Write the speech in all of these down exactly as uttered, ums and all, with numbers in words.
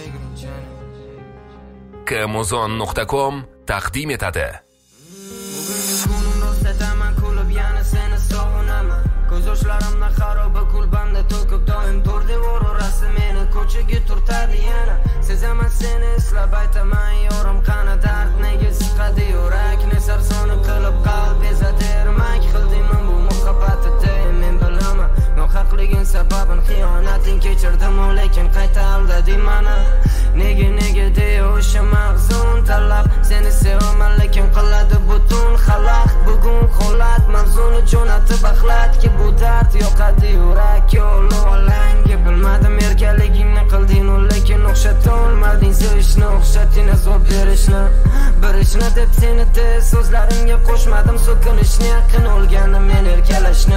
Kamozon nuqta com taqdim etadi. Ko'z yoshlarimni xaroba kulbamda to'kib doim to'r devor orasi meni ko'chaga turtadi yana. Sezaman seni eslab aytaman yorim qani dard nega siqadi yurakni sarsoni qilib qalb ezadi ermak qildingmi bu muhabbatda men bilaman nohaqliging sababin xiyonating kechirdim lekin qayta aldading mani nega nega deya o'sha mahzun talab seni sevaman lekin qiladi butun xalaq bugun holat mavzuni jo'natib axlatki bu dard yoqadi yurakka olov alanga bilmadim erkaligingni qilding lekin o'xshata olmading sevishni o'xshating azob berishni bir ishni deb seni tez so'zlaringga qo'shmadim so'kinishni yaqin olgani men erkalashni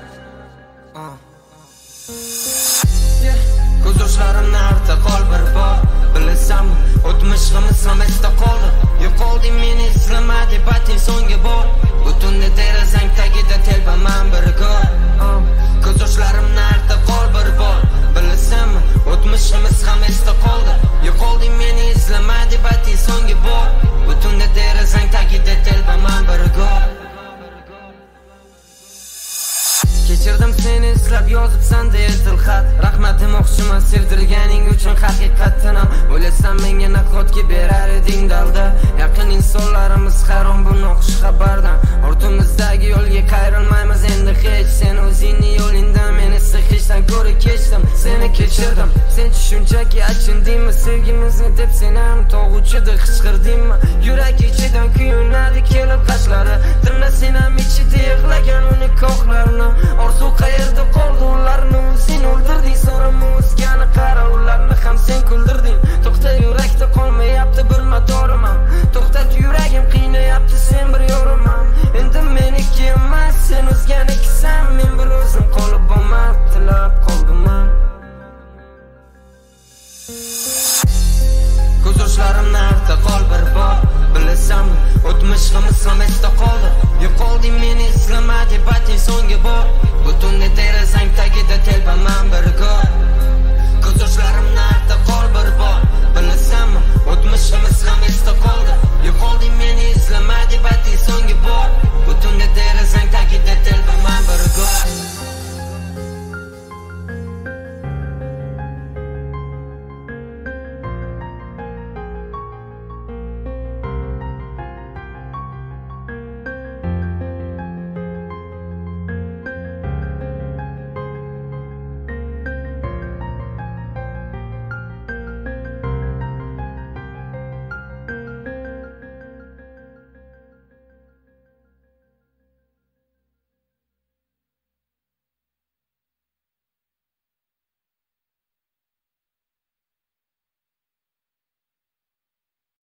ko'z yoshlarimni arta qol bir bor bilasan o'tmishimiz ham esda qoldi yo'qolding meni izlama deb ayting so'nggi bor butunni derazang tagida telbaman bir ko'r ko'z yoshlarimni arta qol bir bor bilasan o'tmishimiz ham esda qoldi yo'qolding meni izlama deb ayting so'nggi bor butunni derazang tagida telbaman bir ko'r kechirdim seni eslab yozibsan deya tilxat rahmat demoqchiman sevdirganing uchun haqiqatdan ham o'ylasam menga naqotga berar eding dalda yaqin insonlarimiz harom bu noxush xabardan ortimizdagi yo'lga qayrilmaymiz endi hech sen o'zingni yo'lingdan men esa hechdan ko'ra kechdim seni kechirdim sen shunchaki achindingmi sevgimizni deb sen ham tog'uchida qichqirdingmi yurak ichidan kuyunadi kelib qashlari